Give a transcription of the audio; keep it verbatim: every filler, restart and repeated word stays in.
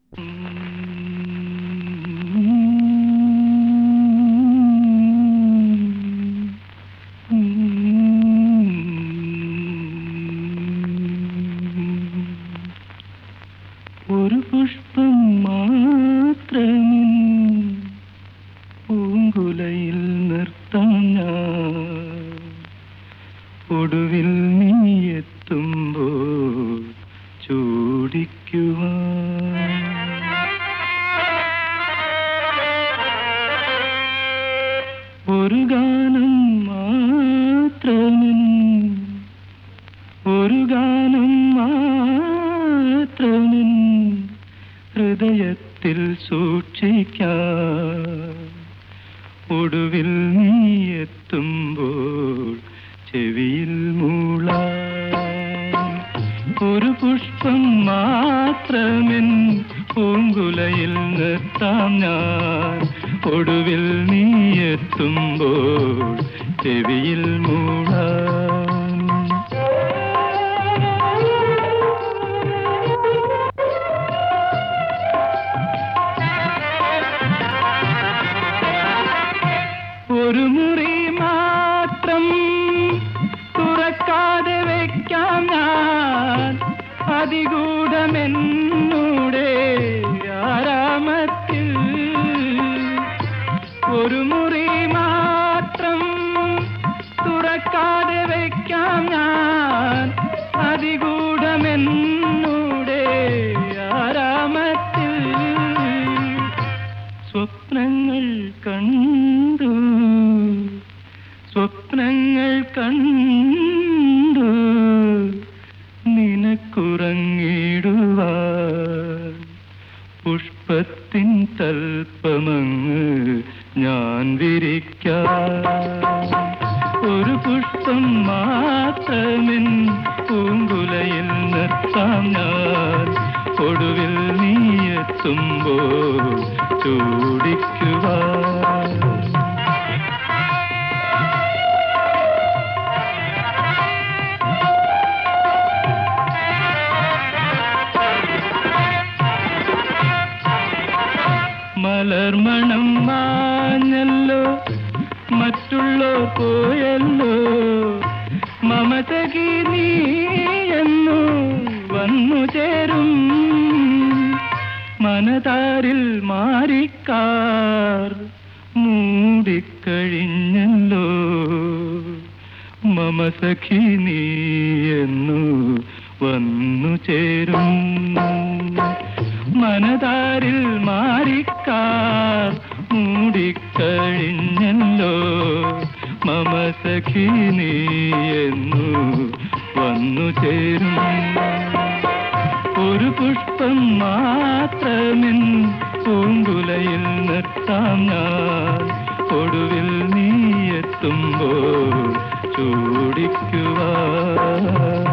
ഒരു പുഷ്പം മാത്രമിൻ പൂങ്കുലയിൽ നിർത്താം ഞാൻ. ഒടുവിൽ നീ എത്തുമ്പോൾ ചൂടിക്കുവാൻ. ഒരു ഗാനം മാത്രമിൻ ഒരു ഗാനം മാത്രമിൻ ഹൃദയത്തിൽ സൂക്ഷിക്കാം. ഒടുവിൽ നീ എത്തുമ്പോൾ ചെവിയിൽ മൂളാം. ഒരു പുഷ്പം മാത്രമിൻ പൂങ്കുലയിൽ നിർത്താം ഞാൻ. ഒടുവിൽ നീ എത്തുമ്പോൾ ചെവിയിൽ മൂളാം. ഒരു മുറി മാത്രം തുറക്കാതെ വയ്ക്കാം ഞാൻ. അതിഗൂഢമെന്നൂടെ ആരാമത്തിൽ. ഒരു മുറി മാത്രം തുറക്കാതെ വയ്ക്കാം ഞാൻ. അതിഗൂഢമെന്നൂടെ ആരാമത്തിൽ. സ്വപ്നങ്ങൾ കണ്ടു സ്വപ്നങ്ങൾ കണ്ടു നിനക്കുറങ്ങിടുവാൻ. പുഷ്പത്തിൻ തൽപ്പമങ്ങ് ഞാൻ വിരിക്കാം. ഒരു പുഷ്പം മാത്രമിൻ പൂങ്കുലയിൽ നിർത്താം ഞാൻ. ഒടുവിൽ നീ എത്തുമ്പോൾ ചൂടിക്കുവാൻ. മലർമണം മാഞ്ഞല്ലോ, മറ്റുള്ളോർ പോയല്ലോ. മമതകി നീ എന്നു വന്നു ചേരും. മനതാരിൽ മാറിക്കാർ മൂടിക്കഴിഞ്ഞല്ലോ. മമസഖി നീ എന്നു വന്നു ചേരും. മനതാരിൽ മാറിക്കാർ മൂടിക്കഴിഞ്ഞല്ലോ. മമസഖി നീ എന്നു വന്നു ചേരും. ഒരു പുഷ്പം മാത്രമിൻ പൂങ്കുലയിൽ നിർത്താം ഞാൻ. ഒടുവിൽ നീ എത്തുമ്പോൾ ചൂടിക്കുവാൻ.